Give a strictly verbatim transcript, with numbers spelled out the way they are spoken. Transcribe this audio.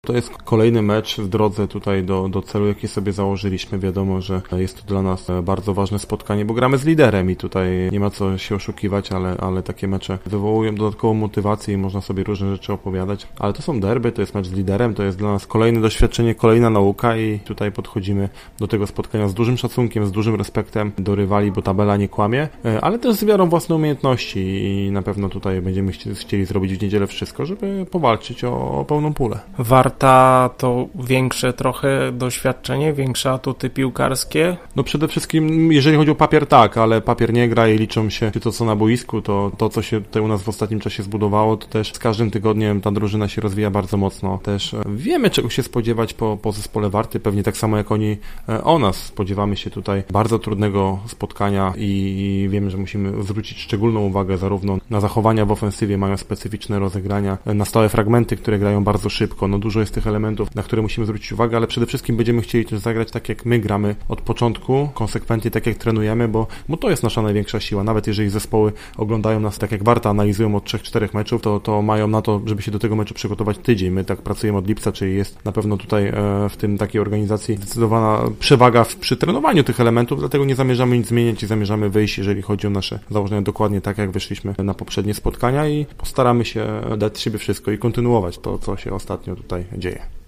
To jest kolejny mecz w drodze tutaj do, do celu, jaki sobie założyliśmy. Wiadomo, że jest to dla nas bardzo ważne spotkanie, bo gramy z liderem i tutaj nie ma co się oszukiwać, ale, ale takie mecze wywołują dodatkową motywację i można sobie różne rzeczy opowiadać. Ale to są derby, to jest mecz z liderem, to jest dla nas kolejne doświadczenie, kolejna nauka i tutaj podchodzimy do tego spotkania z dużym szacunkiem, z dużym respektem do rywali, bo tabela nie kłamie, ale też z wiarą własne umiejętności i na pewno tutaj będziemy chcieli zrobić w niedzielę wszystko, żeby powalczyć o, o pełną pulę. Warta to większe trochę doświadczenie, większe atuty piłkarskie? No przede wszystkim, jeżeli chodzi o papier, tak, ale papier nie gra i liczą się to, co na boisku, to to, co się tutaj u nas w ostatnim czasie zbudowało, to też z każdym tygodniem ta drużyna się rozwija bardzo mocno. Też wiemy, czego się spodziewać po, po zespole Warty, pewnie tak samo jak oni o nas. Spodziewamy się tutaj bardzo trudnego spotkania i wiemy, że musimy zwrócić szczególną uwagę zarówno na zachowania w ofensywie, mają specyficzne rozegrania, na stałe fragmenty, które grają bardzo szybko. No dużo jest tych elementów, na które musimy zwrócić uwagę, ale przede wszystkim będziemy chcieli też zagrać tak, jak my gramy od początku, konsekwentnie tak, jak trenujemy, bo, bo to jest nasza największa siła. Nawet jeżeli zespoły oglądają nas tak jak Warta, analizują od trzech czterech meczów, to, to mają na to, żeby się do tego meczu przygotować tydzień. My tak pracujemy od lipca, czyli jest na pewno tutaj e, w tym takiej organizacji zdecydowana przewaga w, przy trenowaniu tych elementów, dlatego nie zamierzamy nic zmieniać i zamierzamy wyjść, jeżeli chodzi o nasze założenia, dokładnie tak, jak wyszliśmy na poprzednie spotkania i postaramy się dać z siebie wszystko i kontynuować to, co się ostatnio tutaj dzieje.